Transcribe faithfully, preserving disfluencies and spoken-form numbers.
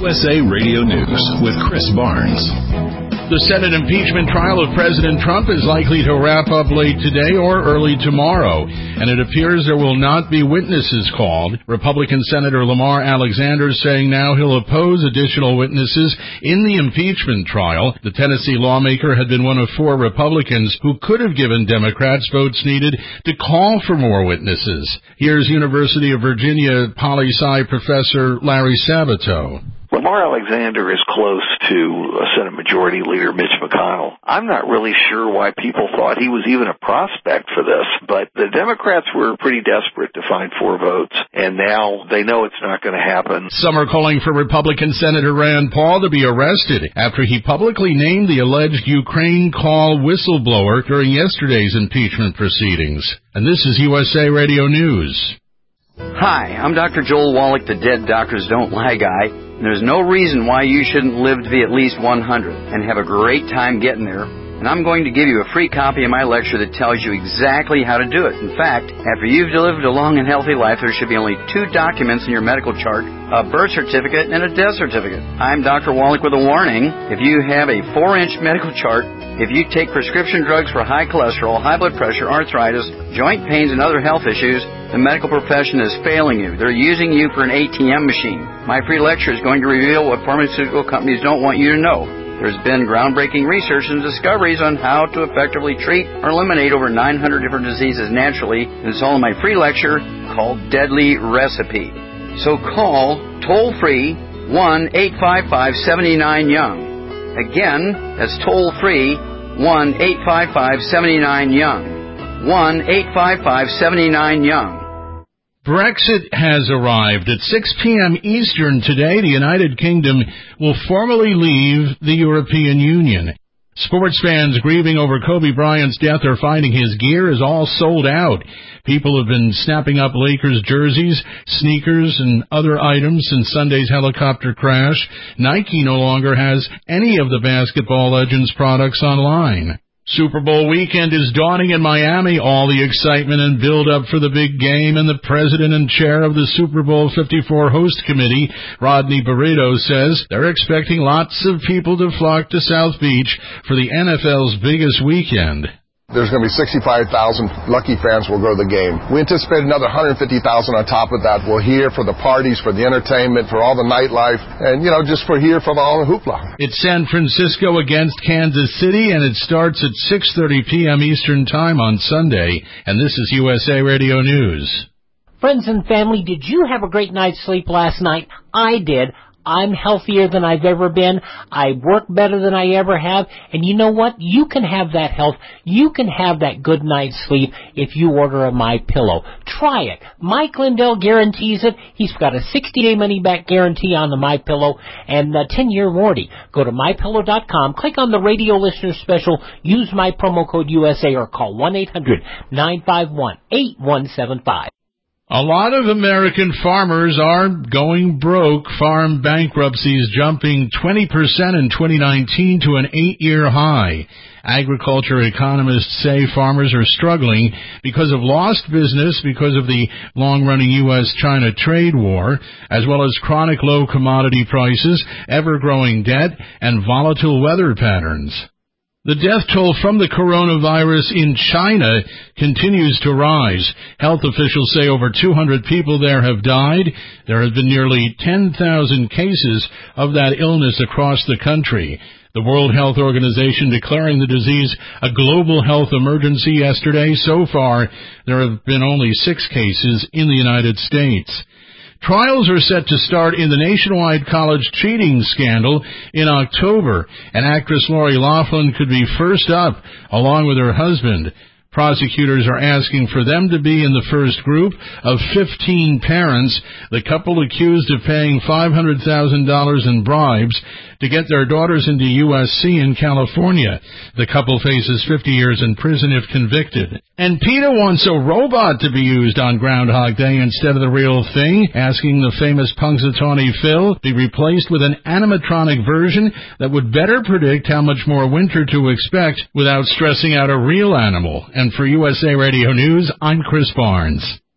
U S A Radio News with Chris Barnes. The Senate impeachment trial of President Trump is likely to wrap up late today or early tomorrow, and it appears there will not be witnesses called. Republican Senator Lamar Alexander saying now he'll oppose additional witnesses in the impeachment trial. The Tennessee lawmaker had been one of four Republicans who could have given Democrats votes needed to call for more witnesses. Here's University of Virginia poli-sci professor Larry Sabato. Lamar Alexander is close to Senate Majority Leader Mitch McConnell. I'm not really sure why people thought he was even a prospect for this, but the Democrats were pretty desperate to find four votes, and now they know it's not going to happen. Some are calling for Republican Senator Rand Paul to be arrested after he publicly named the alleged Ukraine call whistleblower during yesterday's impeachment proceedings. And this is U S A Radio News. Hi, I'm Doctor Joel Wallach, the Dead Doctors Don't Lie guy. And there's no reason why you shouldn't live to be at least one hundred and have a great time getting there. And I'm going to give you a free copy of my lecture that tells you exactly how to do it. In fact, after you've lived a long and healthy life, there should be only two documents in your medical chart, a birth certificate and a death certificate. I'm Doctor Wallach with a warning. If you have a four-inch medical chart, if you take prescription drugs for high cholesterol, high blood pressure, arthritis, joint pains, and other health issues, the medical profession is failing you. They're using you for an A T M machine. My free lecture is going to reveal what pharmaceutical companies don't want you to know. There's been groundbreaking research and discoveries on how to effectively treat or eliminate over nine hundred different diseases naturally, and it's all in my free lecture called Deadly Recipe. So call toll-free one eight five five, seven nine, young. Again, that's toll-free one eight five five, seven nine, young. one eight five five, seven nine, young. Brexit has arrived. At six p.m. Eastern today, the United Kingdom will formally leave the European Union. Sports fans grieving over Kobe Bryant's death are finding his gear is all sold out. People have been snapping up Lakers jerseys, sneakers, and other items since Sunday's helicopter crash. Nike no longer has any of the basketball legend's products online. Super Bowl weekend is dawning in Miami. All the excitement and build-up for the big game, and the president and chair of the Super Bowl fifty-four host committee, Rodney Burrito, says they're expecting lots of people to flock to South Beach for the N F L's biggest weekend. There's going to be sixty-five thousand lucky fans will go to the game. We anticipate another one hundred fifty thousand on top of that. We're here for the parties, for the entertainment, for all the nightlife, and, you know, just for here for all the hoopla. It's San Francisco against Kansas City, and it starts at six thirty p.m. Eastern Time on Sunday. And this is U S A Radio News. Friends and family, did you have a great night's sleep last night? I did. I'm healthier than I've ever been. I work better than I ever have. And you know what? You can have that health. You can have that good night's sleep if you order a MyPillow. Try it. Mike Lindell guarantees it. He's got a sixty-day money-back guarantee on the MyPillow and a ten-year warranty. Go to my pillow dot com, click on the radio listener special, use my promo code U S A, or call one eight hundred, nine five one, eight one seven five. A lot of American farmers are going broke. Farm bankruptcies jumping twenty percent in twenty nineteen to an eight-year high. Agriculture economists say farmers are struggling because of lost business because of the long-running U S China trade war, as well as chronic low commodity prices, ever-growing debt, and volatile weather patterns. The death toll from the coronavirus in China continues to rise. Health officials say over two hundred people there have died. There have been nearly ten thousand cases of that illness across the country. The World Health Organization declaring the disease a global health emergency yesterday. So far, there have been only six cases in the United States. Trials are set to start in the nationwide college cheating scandal in October, and actress Lori Loughlin could be first up, along with her husband. Prosecutors are asking for them to be in the first group of fifteen parents, the couple accused of paying five hundred thousand dollars in bribes to get their daughters into U S C in California. The couple faces fifty years in prison if convicted. And PETA wants a robot to be used on Groundhog Day instead of the real thing, asking the famous Punxsutawney Phil be replaced with an animatronic version that would better predict how much more winter to expect without stressing out a real animal. And for U S A Radio News, I'm Chris Barnes.